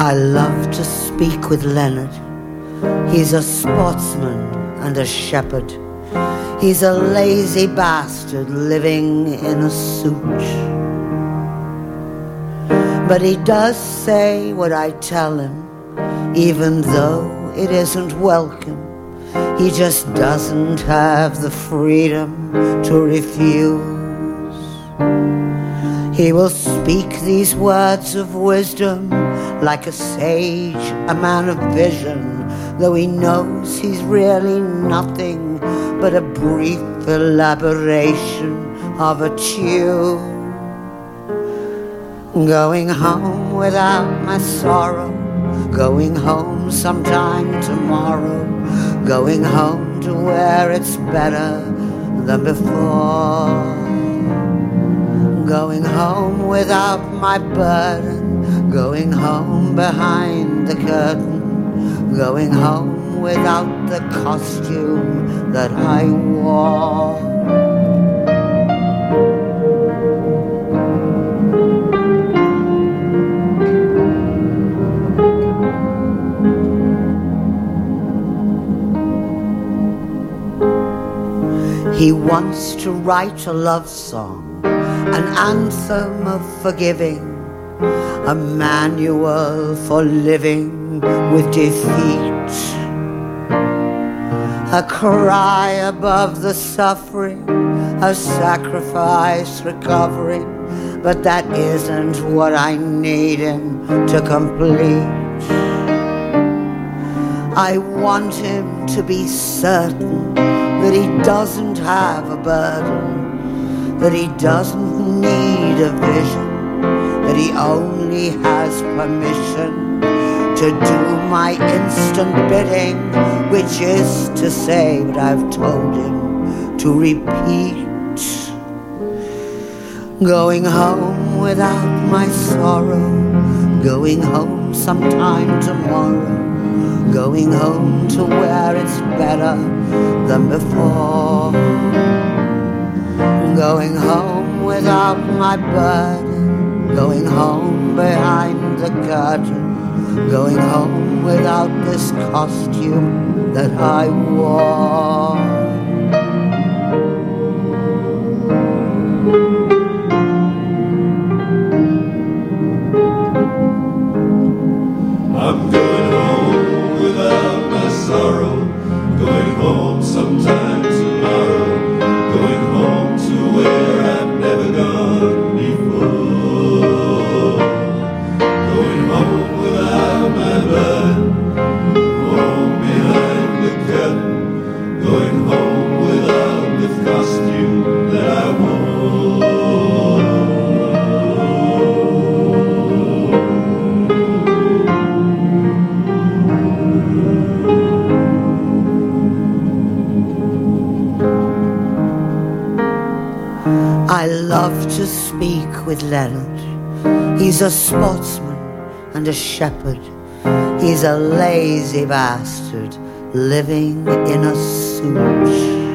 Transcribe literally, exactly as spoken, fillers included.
I love to speak with Leonard. He's a sportsman and a shepherd. He's a lazy bastard living in a suit. But he does say what I tell him, even though it isn't welcome. He just doesn't have the freedom to refuse. He will speak these words of wisdom like a sage, a man of vision, though he knows he's really nothing but a brief elaboration of a tune. Going home without my sorrow, going home sometime tomorrow, going home to where it's better than before. Going home without my burden, going home behind the curtain, going home without the costume that I wore. He wants to write a love song, an anthem of forgiving, a manual for living with defeat, a cry above the suffering, a sacrifice recovering, but that isn't what I need him to complete. I want him to be certain that he doesn't have a burden, that he doesn't need a vision, that he only has permission to do my instant bidding, which is to say what I've told him to repeat. Going home without my sorrow, going home sometime tomorrow, going home to where it's better than before. Going home without my burden, going home behind the curtain, going home without this costume that I wore. I'm going home without my sorrow, going home sometime tomorrow, going home to where I've never gone before. Going home without my burden, home behind the curtain, going home without the costume that I wore. I love to speak with Leonard. He's a sportsman and a shepherd. He's a lazy bastard living in a suit.